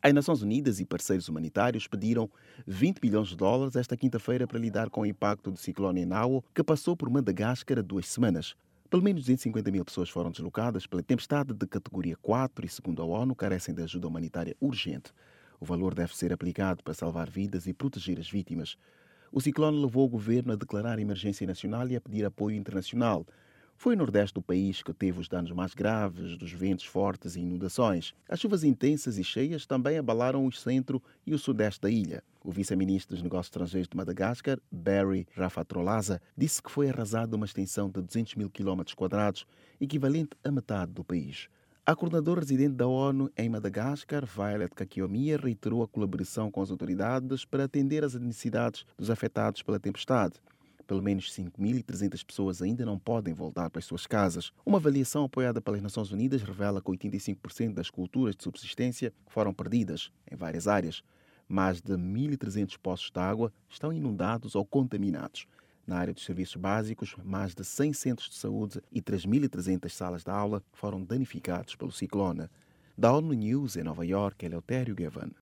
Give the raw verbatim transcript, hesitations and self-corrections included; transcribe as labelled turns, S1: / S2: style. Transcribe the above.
S1: As Nações Unidas e parceiros humanitários pediram vinte milhões de dólares esta quinta-feira para lidar com o impacto do ciclone Enao, que passou por Madagascar há duas semanas. Pelo menos duzentas e cinquenta mil pessoas foram deslocadas pela tempestade de categoria quatro e, segundo a ONU, carecem de ajuda humanitária urgente. O valor deve ser aplicado para salvar vidas e proteger as vítimas. O ciclone levou o governo a declarar emergência nacional e a pedir apoio internacional. Foi o nordeste do país que teve os danos mais graves dos ventos fortes e inundações. As chuvas intensas e cheias também abalaram o centro e o sudeste da ilha. O vice-ministro dos Negócios Estrangeiros de Madagascar, Barry Rafatrolaza, disse que foi arrasada uma extensão de duzentos mil quilómetros quadrados, equivalente a metade do país. A coordenadora residente da ONU em Madagascar, Violet Kakiomiya, reiterou a colaboração com as autoridades para atender às necessidades dos afetados pela tempestade. Pelo menos cinco mil e trezentas pessoas ainda não podem voltar para as suas casas. Uma avaliação apoiada pelas Nações Unidas revela que oitenta e cinco por cento das culturas de subsistência foram perdidas em várias áreas. Mais de mil e trezentos poços de água estão inundados ou contaminados. Na área dos serviços básicos, mais de cem centros de saúde e três mil e trezentas salas de aula foram danificados pelo ciclone. Da ONU News em Nova Iorque, Eleutério Gavan.